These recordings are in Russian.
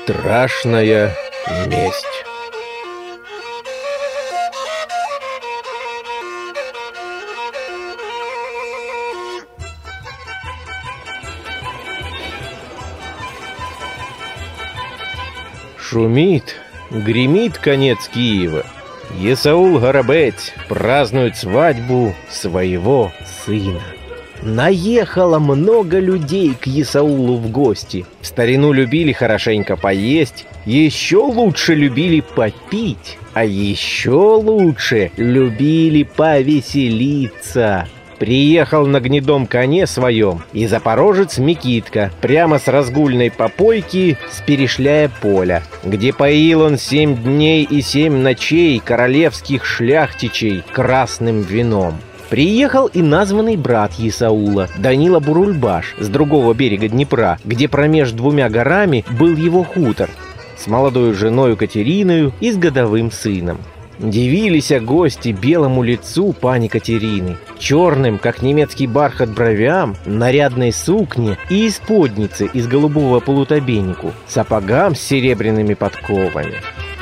Страшная месть. Шумит, гремит конец Киева. Есаул Горобец празднует свадьбу своего сына. Наехало много людей к Есаулу в гости. В старину любили хорошенько поесть, еще лучше любили попить, а еще лучше любили повеселиться. Приехал на гнедом коне своем и запорожец Микитка прямо с разгульной попойки с Перешляя поля, где поил он 7 дней и 7 ночей королевских шляхтичей красным вином. Приехал и названный брат Есаула, Данила Бурульбаш, с другого берега Днепра, где промеж 2 горами был его хутор, с молодою женою Катериною и с годовым сыном. Дивились гости белому лицу пани Катерины, черным, как немецкий бархат, бровям, нарядной сукне и исподнице из голубого полутобенику, сапогам с серебряными подковами.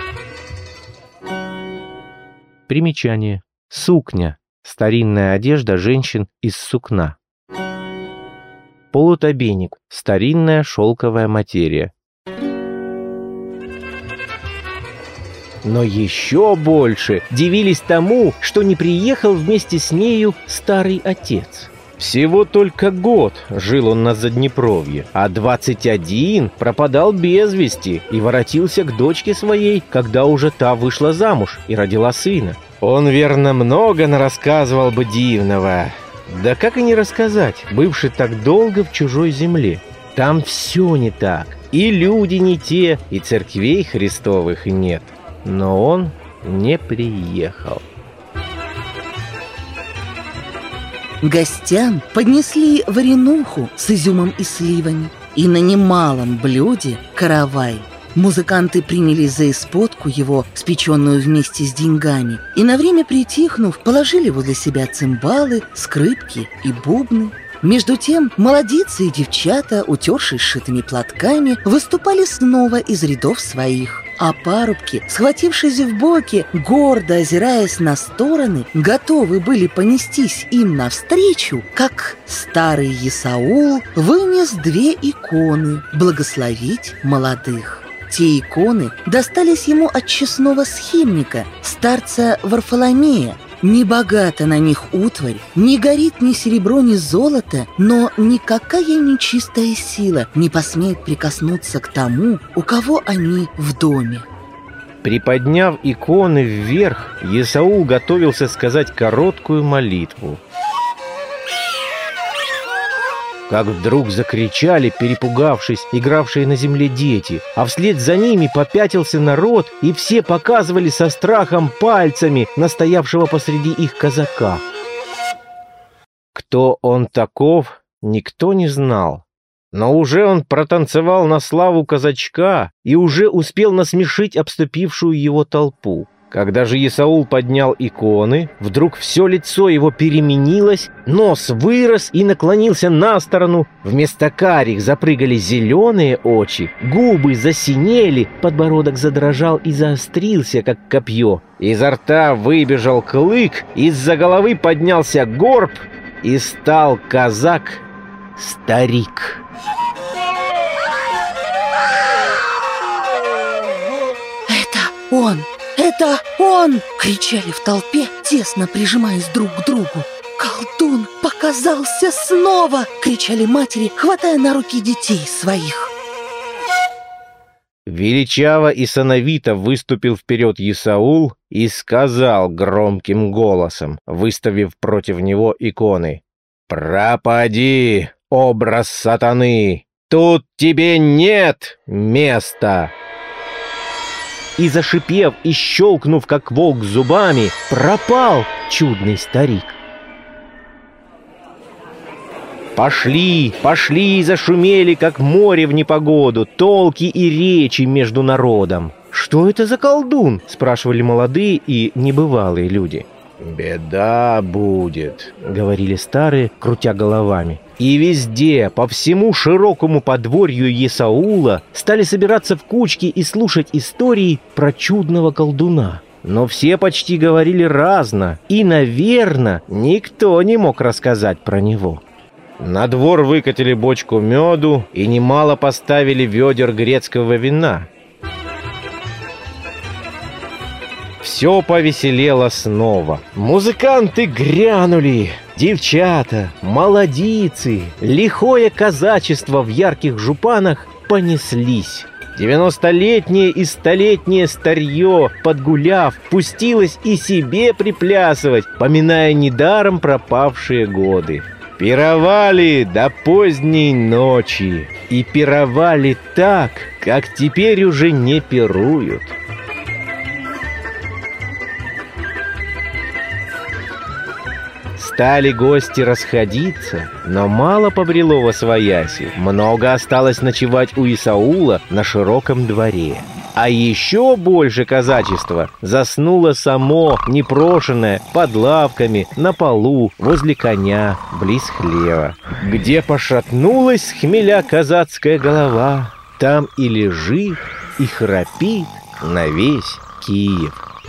Примечание. Сукня. Старинная одежда женщин из сукна. Полутобеник. Старинная шелковая материя. Но еще больше дивились тому, что не приехал вместе с нею старый отец. Всего только год жил он на Заднепровье, а 21 пропадал без вести и воротился к дочке своей, когда уже та вышла замуж и родила сына. Он, верно, много нарассказывал бы дивного. Да как и не рассказать, бывший так долго в чужой земле. Там все не так, и люди не те, и церквей Христовых нет. Но он не приехал. Гостям поднесли варенуху с изюмом и сливами, и на немалом блюде каравай. Музыканты принялись за исподку его, спеченную вместе с деньгами, и на время притихнув, положили возле себя цимбалы, скрипки и бубны. Между тем молодицы и девчата, утершись сшитыми платками, выступали снова из рядов своих. А парубки, схватившись в боки, гордо озираясь на стороны, готовы были понестись им навстречу, как старый Есаул вынес 2 иконы благословить молодых. Те иконы достались ему от честного схимника, старца Варфоломея. Небогата на них утварь, не горит ни серебро, ни золото, но никакая нечистая сила не посмеет прикоснуться к тому, у кого они в доме. Приподняв иконы вверх, Есаул готовился сказать короткую молитву. Как вдруг закричали, перепугавшись, игравшие на земле дети, а вслед за ними попятился народ, и все показывали со страхом пальцами на стоявшего посреди их казака. Кто он таков, никто не знал. Но уже он протанцевал на славу казачка и уже успел насмешить обступившую его толпу. Когда же Есаул поднял иконы, вдруг все лицо его переменилось, нос вырос и наклонился на сторону, вместо карих запрыгали зеленые очи, губы засинели, подбородок задрожал и заострился, как копье. Изо рта выбежал клык, из-за головы поднялся горб, и стал казак-старик. «Это он! Это он!» — кричали в толпе, тесно прижимаясь друг к другу. «Колдун показался снова!» — кричали матери, хватая на руки детей своих. Величаво и сановито выступил вперед Есаул и сказал громким голосом, выставив против него иконы: «Пропади, образ сатаны! Тут тебе нет места!» И, зашипев и щелкнув, как волк зубами, пропал чудный старик. Пошли и зашумели, как море в непогоду, толки и речи между народом. «Что это за колдун?» — спрашивали молодые и небывалые люди. «Беда будет», — говорили старые, крутя головами. И везде, по всему широкому подворью Есаула, стали собираться в кучки и слушать истории про чудного колдуна. Но все почти говорили разно, и, наверное, никто не мог рассказать про него. На двор выкатили бочку меду и немало поставили ведер грецкого вина. Все повеселело снова. Музыканты грянули, девчата, молодицы, лихое казачество в ярких жупанах понеслись. 90-летнее и 100-летнее старье, подгуляв, пустилось и себе приплясывать, поминая недаром пропавшие годы. Пировали до поздней ночи, и пировали так, как теперь уже не пируют. Стали гости расходиться, но мало побрело восвояси. Много осталось ночевать у Исаула на широком дворе. А еще больше казачества заснуло само, непрошенное, под лавками, на полу, возле коня, близ хлева. Где пошатнулась с хмеля казацкая голова, там и лежит, и храпит на весь Киев.